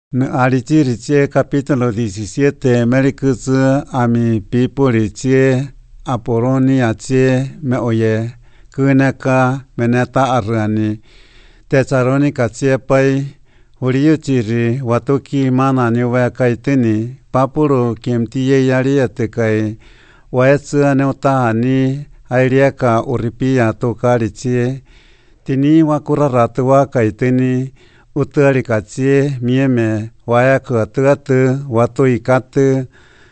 Alichiriche capítulo 17 Merikuzu ami pipuriche apoloniache me oye kuneka meneta arani Tesaronika pai Uriuchiri watoki mana niwe kaitini papuro kimtiye yariate kai waetsu aneutahani airiaka uripia tokariche tini wakuraratu wa kaitini utarikatsie mieme wayakatuatu watoikatu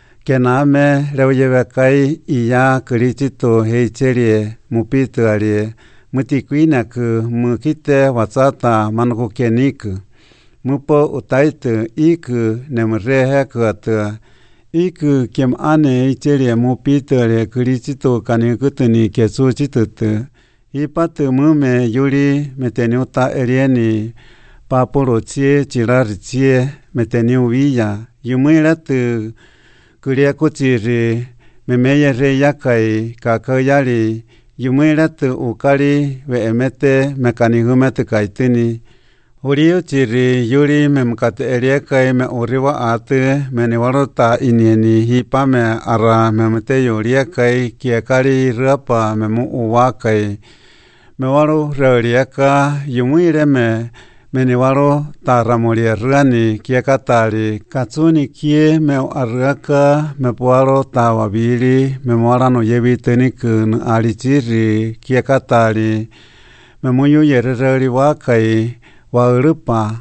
kename reuyevekai iya krichito heicherie mupituarie mutikuinaku mukite watsata manukukeniku mupo utaitu iku nemurehekuatu iku kem ane icherie mupituarie krichito kanikutuni kesuchitutu ipatu mume yuri meteniuta erieni papuro chie chirari chie meteniu villa yumiratu kuriakuchiri memeye reyakai kakayari yumiratu ukari veemete mekanihumete kaitini uriu chiri yuri memkate eriekai me uriwa ate meniwarota inieni hipame ara memete yuriekai kiekari rapa memu uwakai mewaru reurieka yumire meniwaro taramoria ruani kiekatari katsuni kie me araka me puaro tawabiri me moarano yebitenikun alichiri kiekatari me muyu yereri wakai waurupa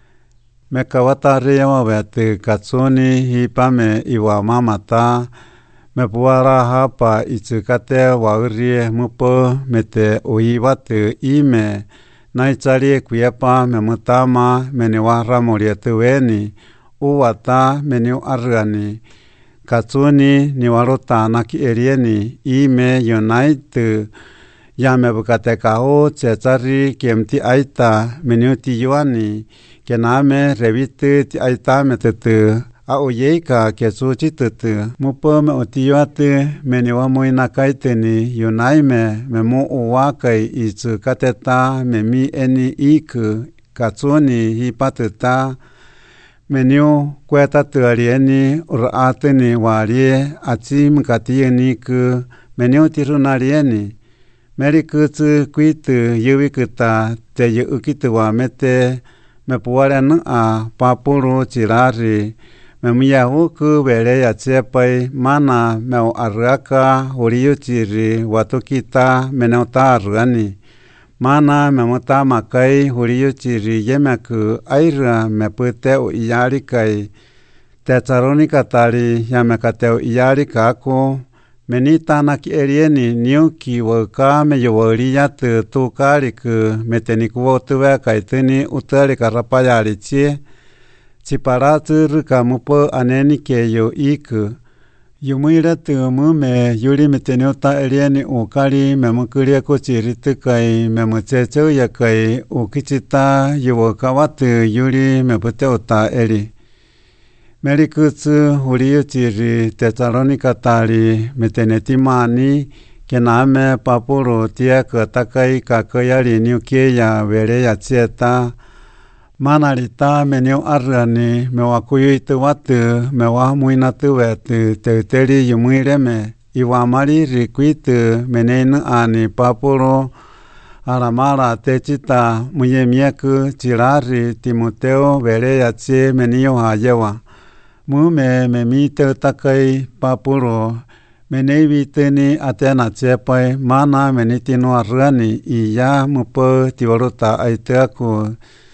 me kawatari yamabete katsuni hipame iwa mamata me puara hapa ichukate waurie mupo mete uibate ime naichari kuyapa memutama meniwara morietuweni uwata meniu argani katsuni niwarota naki erieni ime unite yame bukatekao chechari kemti aita meniuti yuani kename revite ti aita metetu auyeika kesuchitutu mupome utiyuate meniwamoina kaiteni yunaime memu uwakai ichu kateta memi eni iku katsuni hipatuta meniu kwetatu arieni uraateni warie achi mkatieni ku meniu tirunarieni merikutsu kuitu yuwikuta te yukitu wamete mepuarenu a papuru chirari memiyahuku bereya chepai mana meu arraka uriuchiri watokita meneuta argani mana memuta makai uriuchiri yemeku aira mepute uyarikai Tesaronika tari yamekateu iyarikako menita naki erieni niuki waka meyowariyatu tukariku metenikuwotuwe kaitini utarika rapayarichie chiparatu rukamupo anenikeyo iku yumuiratu mume yuri meteniuta erieni ukari memukuria kuchiritukai memuchecho yakai ukichita yuwakawatu yuri meputeuta eri merikutsu uriuchiri Tesaronika tari metenetimani kename papuro tieka takai kakayari niukeya vereya chieta manarita meniu argani mewakuyuitu watu mewamuinatu wetu teuteri yumuireme iwamari rikuitu menenu ani papuro aramara techita muyemieku chirari Timoteo vereya chie menio hayewa mume memite takai papuro meneiviteni atena chepai mana menitino argani iya mupo tiwaruta aiteaku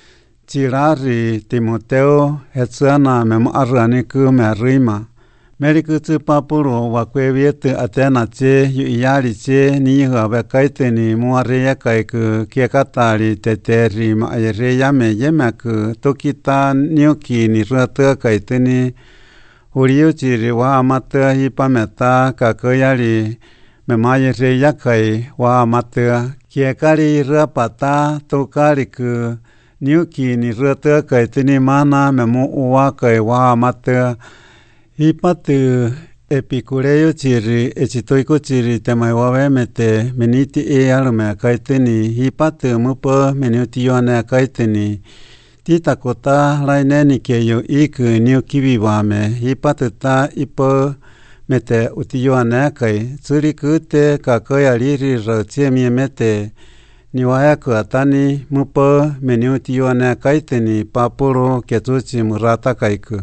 chirari Timoteo hetsuana memu arganiku merima merikutsu papuro wakweviete atena che iyari che niha bekaiteni muareya kaiku kiekatari teteri maereya me yemeku tokita niuki ni rata kaiteni uriuchiri wa amata hipameta kakayari memayereya kai wa amata kiekari rapata tokariku niuki ni rata kaitini mana memu uwa kai wa amata hipatu Epicureo chiri echitoiko chiri temaiwawemete meniti e alme kaiteni hipate mupo menutione kaiteni tita kota laineni keyo iku niu kibiwame hipatita ipo mete utiyuane kai tsuri kute kakoya riri rotie miemete niwaya kuatani mupo meni utiyuane kaiteni papuro ketuchi murata kaiku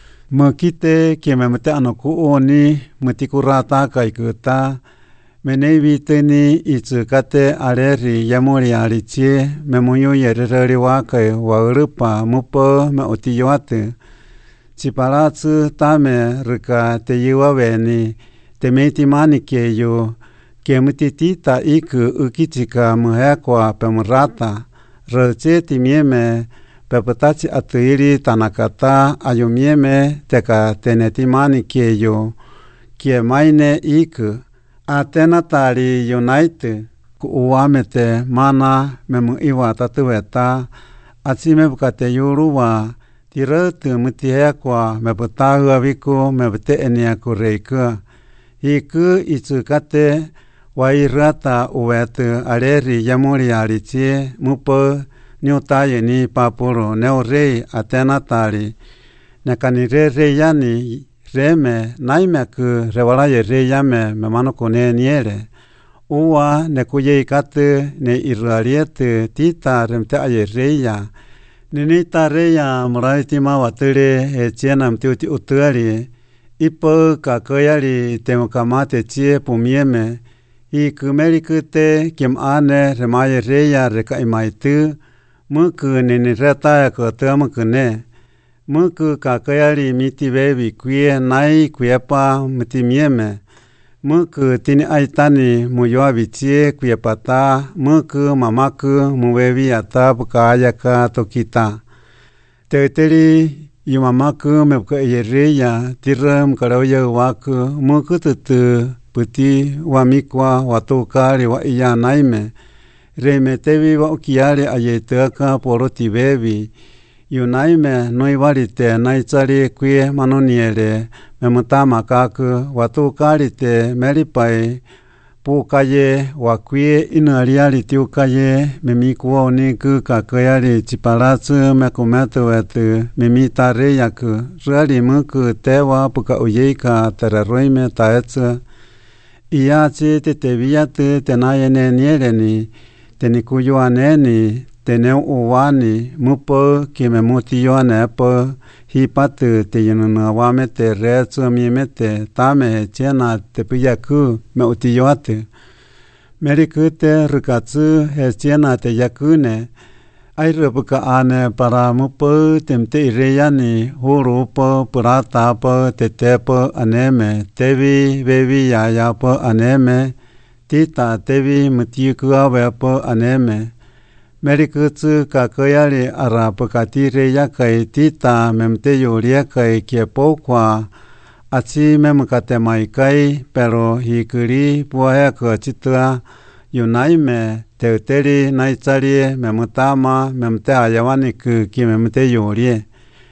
mukite kiememete anoku oni mutikurata kaiku ta menei viteni itsukate aleri yamuri alichie memuyu yereri wakai waurupa mupo me utiyuate chiparatsu tame rika te yuaveni te meiti mani keyo kemutitita iku ukichika muhekwa pemurata roche timieme peputachi atuiri tanakata ayumieme teka teneti mani keyo kiemaine iku Atena tari United kuuamete mana memu iwa tatueta atsime bukate yuruwa tirotu mutihekwa mebutahu aviku mebute eniaku reiku iku itsukate wairata uwetu aleri yamuri arichie mupo niutaye ni papuro neurei Atena tari nekanire reyani reme naimeku rewalaye reyame memano kone niere uwa nekuye ikate ne irariete tita remte aye reya ninita reya muraitima watire echiena mtiuti utuari ipo kakoyari temukamate chie pumieme ikumerikute kimane remaye reya reka imaitu muku ninireta kotemukune muku kakayari miti bebi kuye nai kuyapa mutimieme muku tini aitani muyoa bichie kuyapata muku mamaku mubebi ata bukayaka tokita teuteri yumamaku mebuka yereya tira mkarauya waku muku tutu puti wamikwa watukari wa iya naime remetebi wa ukiari ayetaka poroti bebi Yunaime noivarite naichari kuye manoniere memutama kaku watukarite meripai pukaye wakuye inariari tiukaye memikuwa oniku kakayari chiparatsu mekumetu wetu memitare yaku rari muku tewa puka uyeika teraroime taetsu iachi teteviyatu tenayene niereni tenikuyuaneni teneu uwani mupo kimemutiyoane po hipatu te yununawame te reetsu miemete tame chena tepiyaku me utiyoate merikute rukatsu chena te yakune airupuka ane para mupo temte ireyani hurupo purata po tetepo aneme tevi bevi yaya po aneme tita tevi mutiyukuawe po aneme merikutsu kakoyari arapukatire yakai tita memte yuriakai kiepokwa achi memukate maikai pero hikuri puayako chitua yunaime teuteri naicharie memutama memte ayawaniku ki memte yurie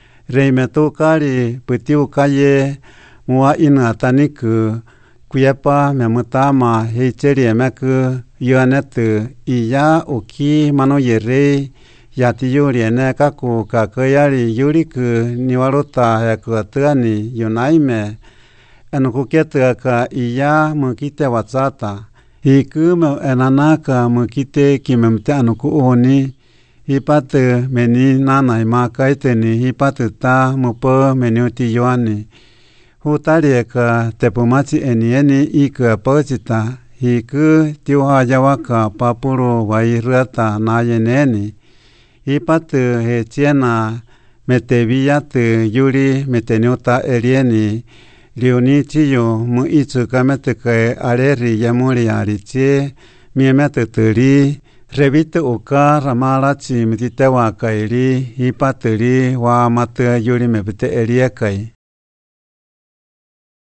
reimetukari putiukaye mua inataniku kuyapa memutama heicheri meku yuanetu iya uki mano yere yati yuriene kaku kakayari yuriku niwaruta hekuatuani yunaime enukuketuaka iya mukite watsata hiku enanaka mukite kimemte anuku oni hipatu meni nana imakaiteni hipatu ta mupo meniuti yuani hutarieka tepumachi enieni iku apochita hiku tiuhayawaka papuro wairata nayeneni hipatu hechiena meteviyatu yuri meteniuta erieni liuni chiyo muichu kametuke aleri yamuri arichie miemetuturi revitu uka ramarachi mititewa kairi hipaturi wa matu yuri mepute eriekai